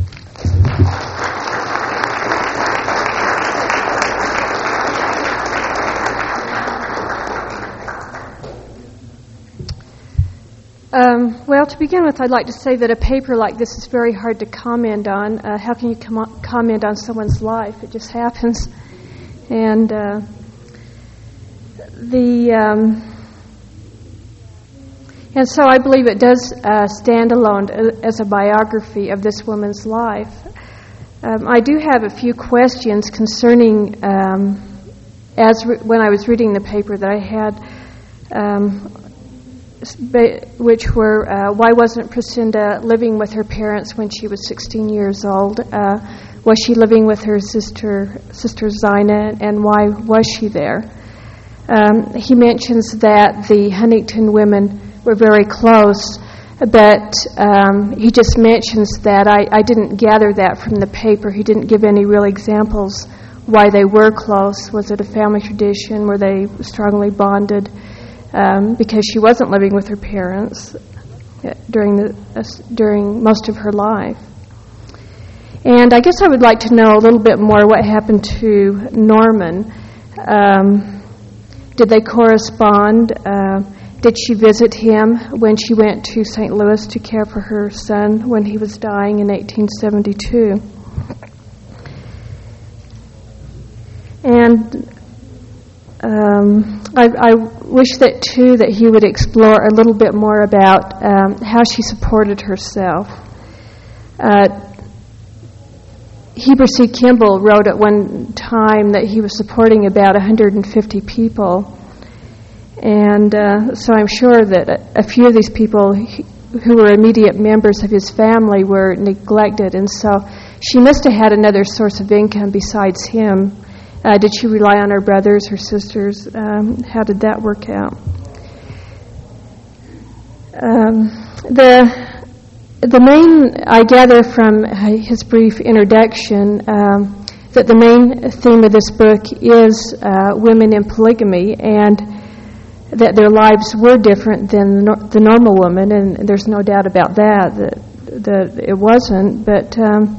Um, well, to begin with, I'd like to say that a paper like this is very hard to comment on. Uh, how can you com- comment on someone's life? It just happens. And uh, the um, and so I believe it does uh, stand alone as a biography of this woman's life. Um, I do have a few questions concerning um, as re- when I was reading the paper that I had. Um, which were, uh, why wasn't Prescindia living with her parents when she was sixteen years old? Uh, was she living with her sister, sister Zina, and why was she there? Um, he mentions that the Huntington women were very close, but um, he just mentions that. I, I didn't gather that from the paper. He didn't give any real examples why they were close. Was it a family tradition? Were they strongly bonded? Um, because she wasn't living with her parents during the uh, during most of her life. And I guess I would like to know a little bit more what happened to Norman. Um, did they correspond? Uh, did she visit him when she went to Saint Louis to care for her son when he was dying in eighteen seventy-two? And Um, I, I wish that, too, that he would explore a little bit more about um, how she supported herself. Uh, Heber C. Kimball wrote at one time that he was supporting about one hundred fifty people. And uh, so I'm sure that a, a few of these people who were immediate members of his family were neglected. And so she must have had another source of income besides him. Uh, did she rely on her brothers, her sisters? Um, how did that work out? Um, the the main, I gather from his brief introduction, um, that the main theme of this book is uh, women in polygamy, and that their lives were different than the, no- the normal woman, and there's no doubt about that, that, that it wasn't. But um,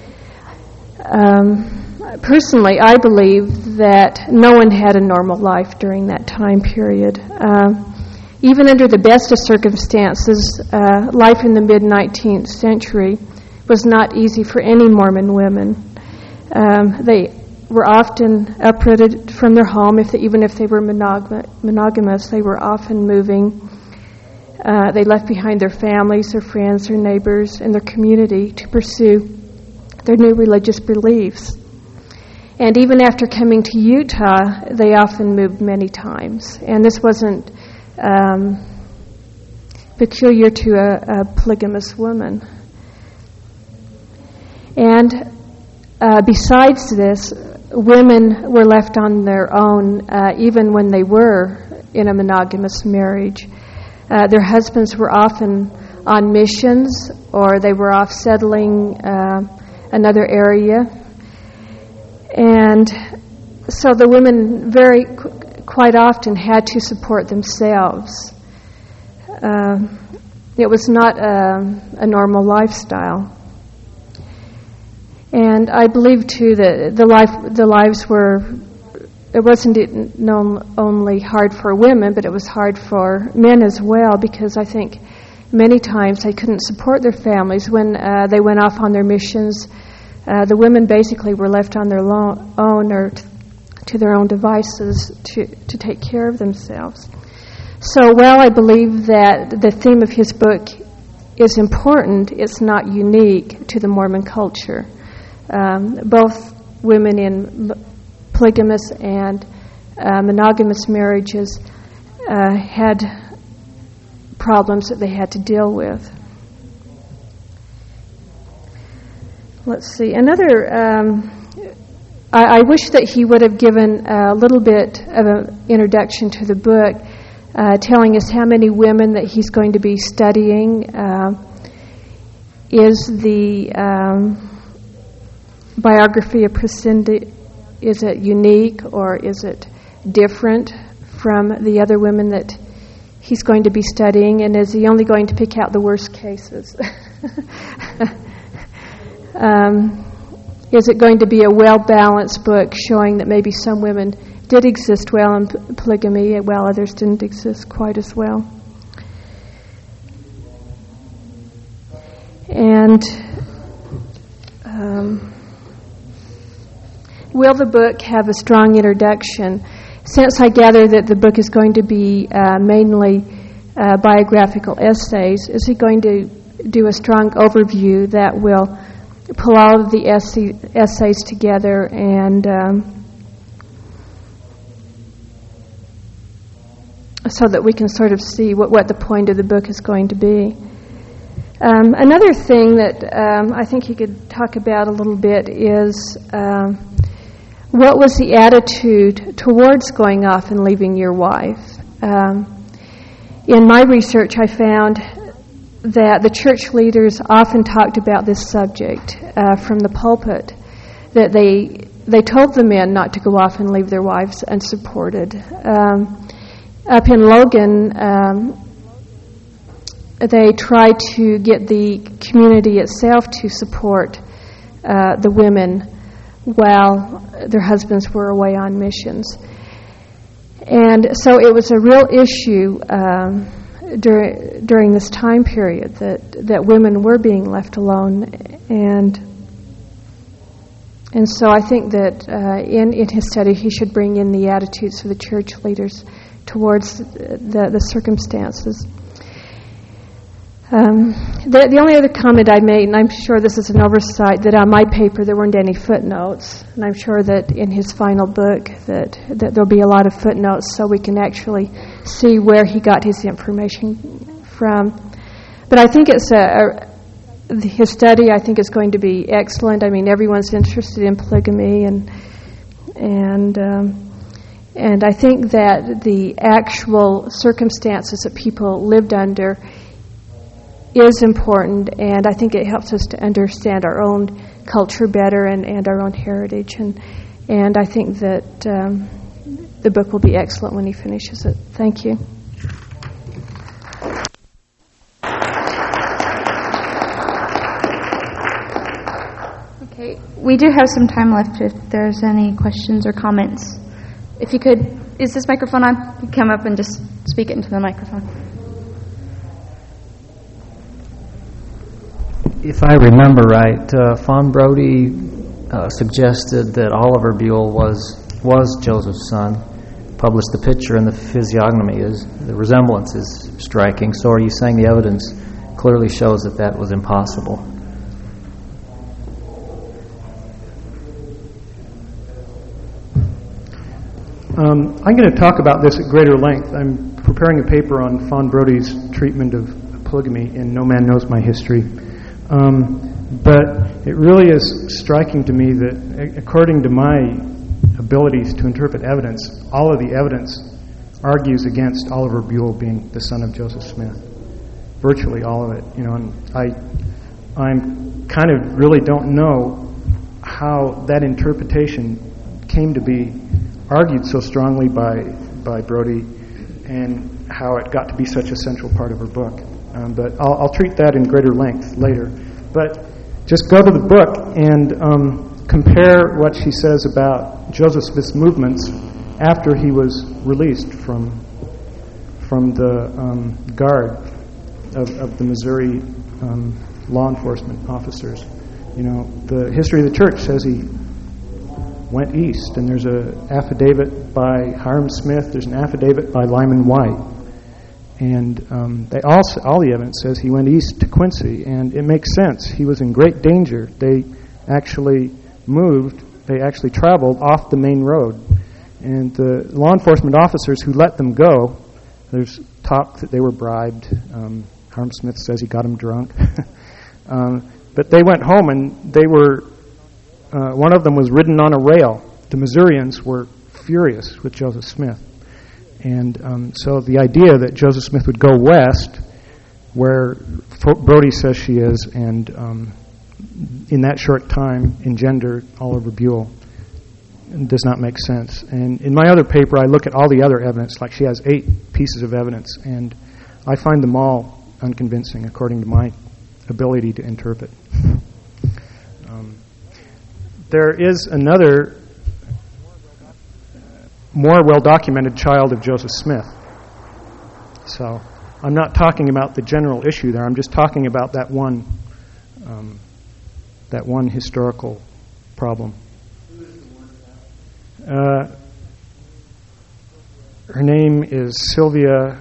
um, Personally, I believe that no one had a normal life during that time period. Uh, even under the best of circumstances, uh, life in the mid-nineteenth century was not easy for any Mormon women. Um, they were often uprooted from their home, if they, even if they were monogam- monogamous. They were often moving. Uh, they left behind their families, their friends, their neighbors, and their community to pursue their new religious beliefs. And even after coming to Utah, they often moved many times. And this wasn't um, peculiar to a, a polygamous woman. And uh, besides this, women were left on their own uh, even when they were in a monogamous marriage. Uh, their husbands were often on missions, or they were off settling uh, another area. And so the women very qu- quite often had to support themselves. Uh, it was not a, a normal lifestyle. And I believe, too, that the life, the lives were, it wasn't known only hard for women, but it was hard for men as well, because I think many times they couldn't support their families when uh, they went off on their missions. Uh, the women basically were left on their lo- own or t- to their own devices to, to take care of themselves. So while I believe that the theme of his book is important, it's not unique to the Mormon culture. Um, both women in polygamous and uh, monogamous marriages uh, had problems that they had to deal with. Let's see. Another, um, I, I wish that he would have given a little bit of an introduction to the book, uh, telling us how many women that he's going to be studying. Uh, is the um, biography of Prescindia, is it unique or is it different from the other women that he's going to be studying, and is he only going to pick out the worst cases? um, is it going to be a well-balanced book showing that maybe some women did exist well in p- polygamy while others didn't exist quite as well? And um, will the book have a strong introduction? Since I gather that the book is going to be uh, mainly uh, biographical essays, is he going to do a strong overview that will pull all of the essay, essays together and um, so that we can sort of see what, what the point of the book is going to be? Um, another thing that um, I think you could talk about a little bit is um, what was the attitude towards going off and leaving your wife? Um, in my research, I found that the church leaders often talked about this subject uh, from the pulpit, that they they told the men not to go off and leave their wives unsupported. Um, up in Logan, um, they tried to get the community itself to support uh, the women while their husbands were away on missions. And so it was a real issue um, dur- during this time period that, that women were being left alone. And and so I think that uh, in, in his study he should bring in the attitudes of the church leaders towards the, the circumstances. Um, the, the only other comment I made, and I'm sure this is an oversight, that on my paper there weren't any footnotes, and I'm sure that in his final book that, that there'll be a lot of footnotes so we can actually see where he got his information from. But I think it's a, a his study, I think, is going to be excellent. I mean, everyone's interested in polygamy, and and um, and I think that the actual circumstances that people lived under is important, and I think it helps us to understand our own culture better and, and our own heritage, and and I think that um, the book will be excellent when he finishes it. Thank you. Okay, we do have some time left if there's any questions or comments. If you could, is this microphone on? You come up and just speak it into the microphone. If I remember right, uh, Fawn Brody uh, suggested that Oliver Buell was was Joseph's son. Published the picture, and the physiognomy is the resemblance is striking. So, are you saying the evidence clearly shows that that was impossible? Um, I'm going to talk about this at greater length. I'm preparing a paper on Fawn Brody's treatment of polygamy in No Man Knows My History. Um, but it really is striking to me that, according to my abilities to interpret evidence, all of the evidence argues against Oliver Buell being the son of Joseph Smith. Virtually all of it, you know. And I, I'm kind of really don't know how that interpretation came to be argued so strongly by by Brody, and how it got to be such a central part of her book. Um, but I'll, I'll treat that in greater length later. But just go to the book and um, compare what she says about Joseph Smith's movements after he was released from from the um, guard of, of the Missouri um, law enforcement officers. You know, the history of the church says he went east, and there's an affidavit by Hiram Smith, there's an affidavit by Lyman White. And um, they also, all the evidence says he went east to Quincy, and it makes sense. He was in great danger. They actually moved, they actually traveled off the main road. And the law enforcement officers who let them go, there's talk that they were bribed. Um, Hiram Smith says he got them drunk. um, but they went home, and they were, uh, one of them was ridden on a rail. The Missourians were furious with Joseph Smith. And um, so the idea that Joseph Smith would go west, where Brody says she is, and um, in that short time engender Oliver Buell, does not make sense. And in my other paper, I look at all the other evidence, like she has eight pieces of evidence, and I find them all unconvincing according to my ability to interpret. Um, there is another more well-documented child of Joseph Smith. So I'm not talking about the general issue there. I'm just talking about that one, um, that one historical problem. Uh, her name is Sylvia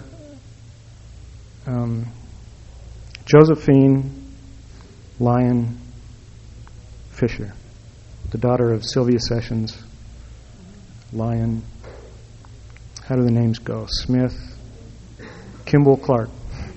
um, Josephine Lyon Fisher, the daughter of Sylvia Sessions Lyon. How do the names go? Smith, Kimball, Clark.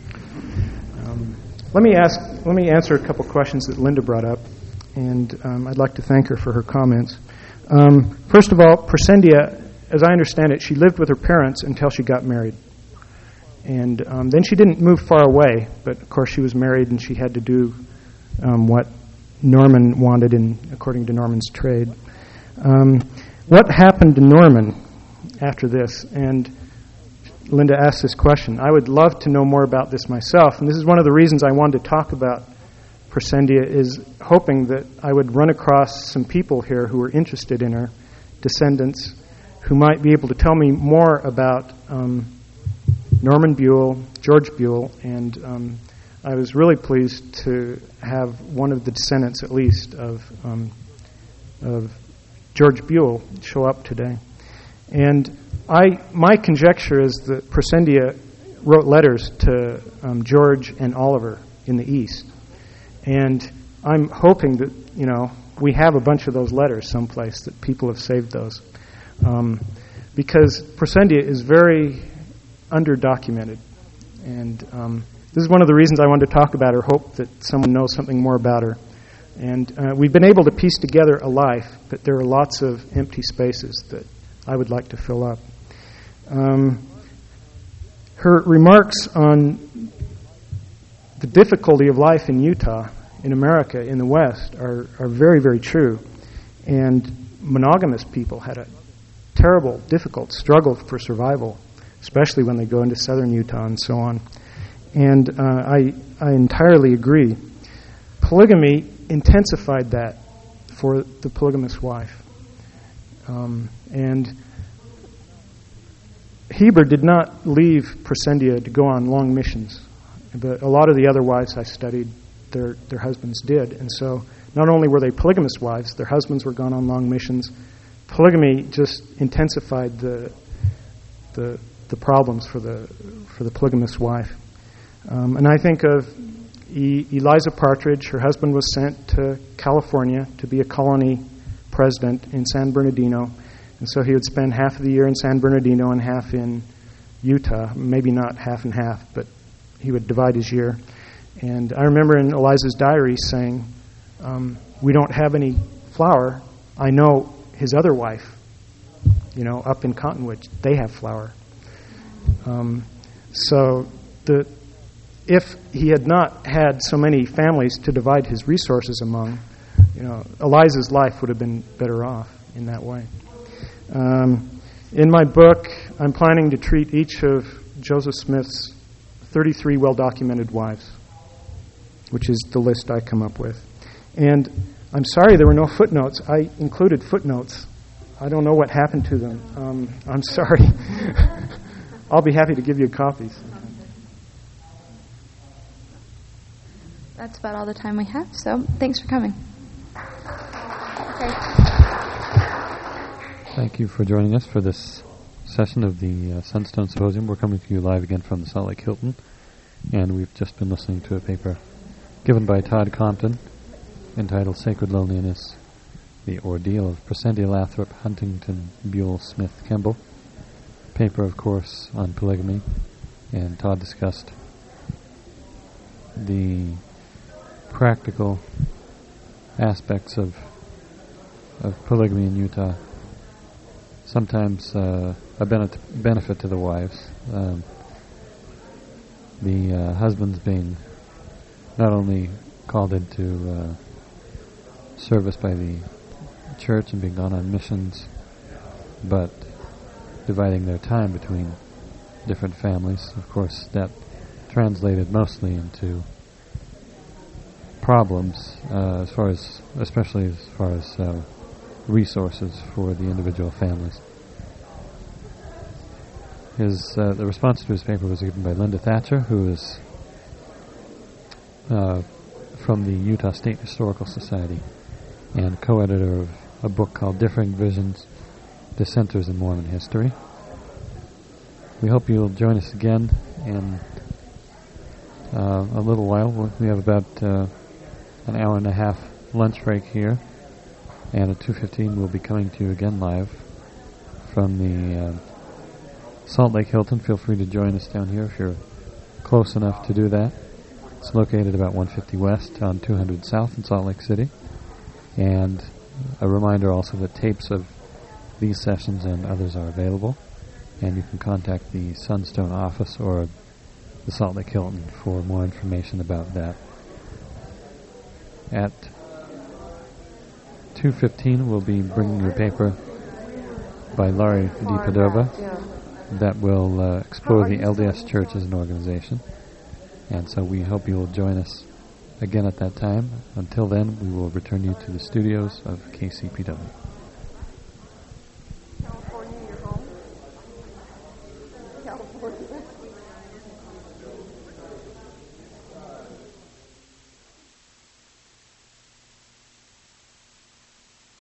Um, let me ask. Let me answer a couple questions that Linda brought up, and um, I'd like to thank her for her comments. Um, first of all, Presendia, as I understand it, she lived with her parents until she got married. And um, then she didn't move far away, but of course she was married and she had to do um, what Norman wanted in, according to Norman's trade. Um, what happened to Norman after this? And Linda asked this question. I would love to know more about this myself, and this is one of the reasons I wanted to talk about Presendia, is hoping that I would run across some people here who are interested in her descendants who might be able to tell me more about um, Norman Buell, George Buell, and um, I was really pleased to have one of the descendants, at least, of um, of George Buell show up today. And I, my conjecture is that Presendia wrote letters to um, George and Oliver in the East. And I'm hoping that, you know, we have a bunch of those letters someplace, that people have saved those. Um, because Presendia is very under-documented. And um, this is one of the reasons I wanted to talk about her, hope that someone knows something more about her. And uh, we've been able to piece together a life, but there are lots of empty spaces that I would like to fill up. Um, her remarks on the difficulty of life in Utah, in America, in the West, are, are very, very true. And monogamous people had a terrible, difficult struggle for survival, especially when they go into southern Utah and so on. And uh, I, I entirely agree. Polygamy intensified that for the polygamous wife. Um, and Heber did not leave Presendia to go on long missions. But a lot of the other wives I studied, their their husbands did. And so not only were they polygamous wives, their husbands were gone on long missions. Polygamy just intensified the the the problems for the for the polygamous wife. Um, and I think of e- Eliza Partridge. Her husband was sent to California to be a colony president in San Bernardino. And so he would spend half of the year in San Bernardino and half in Utah. Maybe not half and half, but he would divide his year. And I remember in Eliza's diary saying, um, we don't have any flour. I know his other wife, you know, up in Cottonwood, they have flour. Um, so the if he had not had so many families to divide his resources among, you know, Eliza's life would have been better off in that way. Um, in my book, I'm planning to treat each of Joseph Smith's thirty-three well-documented wives, which is the list I come up with. And I'm sorry there were no footnotes. I included footnotes. I don't know what happened to them. Um, I'm sorry. I'll be happy to give you copies. That's about all the time we have, so thanks for coming. Okay. Thank you for joining us for this session of the uh, Sunstone Symposium. We're coming to you live again from the Salt Lake Hilton, and we've just been listening to a paper given by Todd Compton entitled Sacred Loneliness, The Ordeal of Presendia Lathrop, Huntington, Buell, Smith, Kimball. Paper, of course, on polygamy, and Todd discussed the practical aspects of of polygamy in Utah. Sometimes uh, a benefit, benefit to the wives. Um, the uh, husbands being not only called into uh, service by the church and being gone on missions, but dividing their time between different families. Of course, that translated mostly into problems, uh, as far as, especially as far as uh, resources for the individual families. His uh, the response to his paper was given by Linda Thatcher, who is uh, from the Utah State Historical Society and co-editor of a book called Differing Visions, Dissenters in Mormon History. We hope you'll join us again in uh, a little while. We have about uh, an hour and a half lunch break here, and at two fifteen we'll be coming to you again live from the uh, Salt Lake Hilton. Feel free to join us down here if you're close enough to do that. It's located about one fifty West on two hundred South in Salt Lake City. And a reminder also that tapes of these sessions and others are available, and you can contact the Sunstone office or the Salt Lake Hilton for more information about that. At two fifteen we'll be bringing you a paper by Laurie DiPadova that will uh, explore the L D S Church as an organization. And so we hope you will join us again at that time. Until then, we will return you to the studios of K C P W.